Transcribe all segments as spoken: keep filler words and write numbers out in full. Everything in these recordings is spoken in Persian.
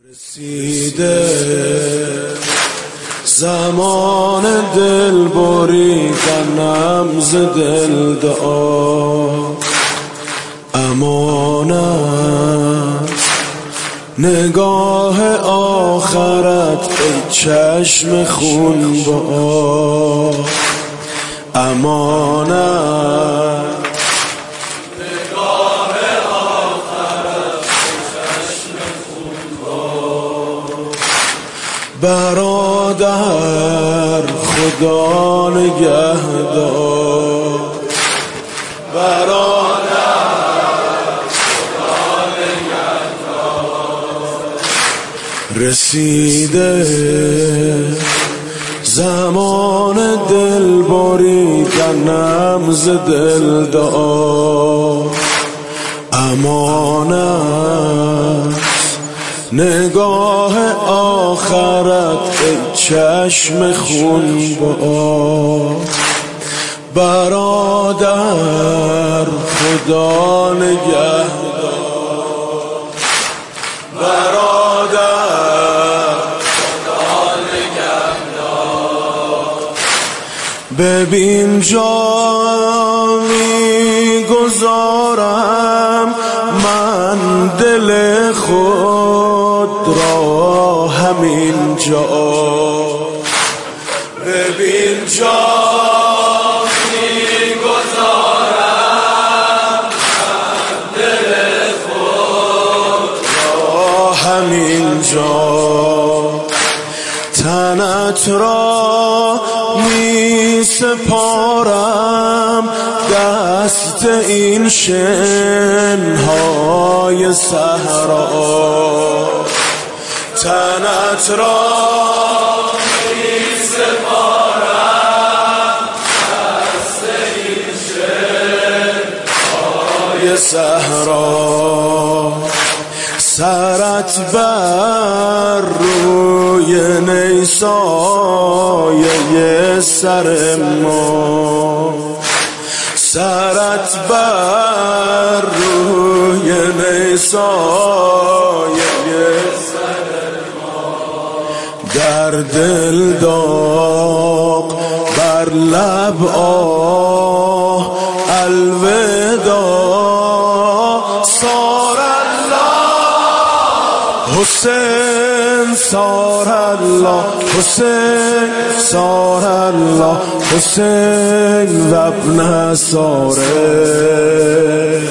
رسیده زمان دل بریدنم ز دل دعا، امانت نگاه آخرت ای چشم خون با، امانت برادر خدا نگهدار، برادر خدا نگهدار. رسیده زمان دل بریدنم ز دل دعا، امانت نگاه آخرت ای چشم خون با، برادر خدا نگهدار، برادر خدا نگهدار. ببین جا میگذارم من دل خود را همین جا، ببین جا میگذارم من دل خود را همین جا، تنت را می سپارم دست این شنهای صحرا، تنت را می سپارم دست این شنهای صحرا. سرت بر روی نیسایه سر ما، سرت بر روی نیسایه سر ما، در دل داغ بر لب آه الوداع. سار حسین سار الله، حسین سار الله، حسین و ابن ساره.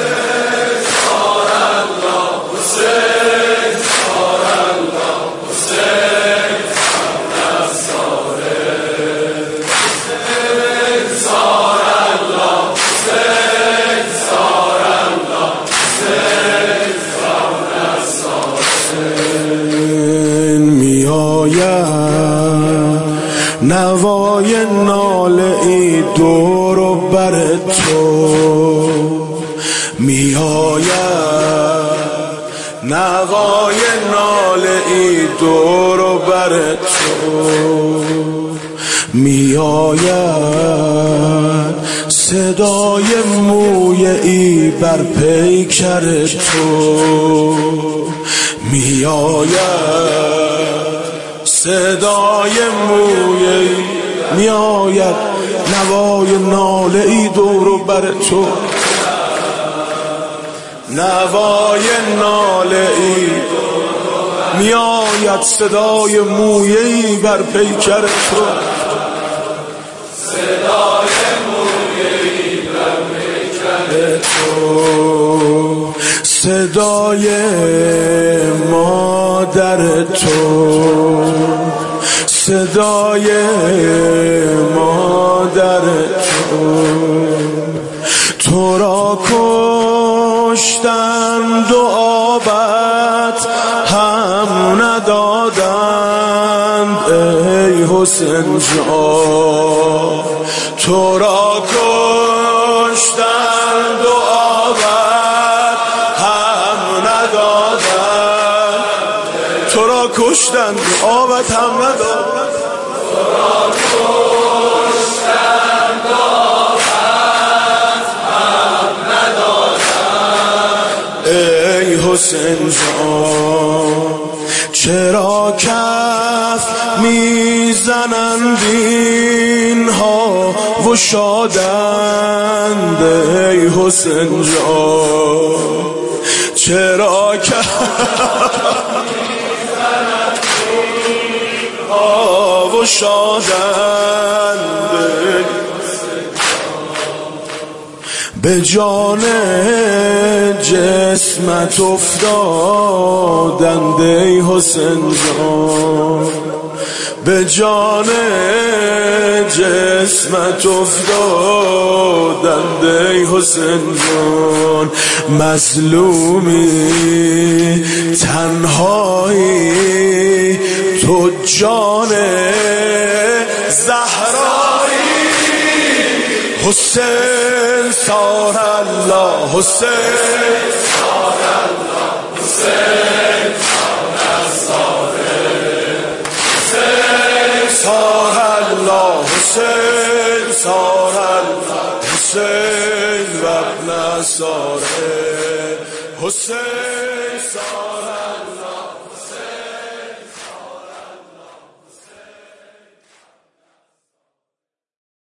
نوای ناله ای دور و بر تو می آید، نوای ناله ای دور و بر تو می آید، صدای موی ای بر پیکر تو می آید، صدای موی می آید، نوای ناله ای دور و بر تو، نوای ناله ای می آید، صدای موی ای بر پیکر تو، صدای موی ای بر پیکر تو، صدای مادر تو، صدای مادر تو. تو را کشتند و آبت هم ندادند ای حسین جان، تو را کشتند و آبت هم ندادند، تو را کشتند و آبت هم ندادند، تو را کشتند و آبت هم ندادند ای حسین جان. چرا کف میزنند اینها و شادند ای حسین جان؟ چرا کف میزنند اینها و شادند به جان جسمت افتادند ای حسین جان؟ به جان جسمت افتادند ای حسین جان؟ مظلومی تنهایی تو جان زهرایی. حسین سار الله، حسین سار الله، حسین سار حسین سار الله، حسین سار الله، حسین و ابن ساره، حسین سار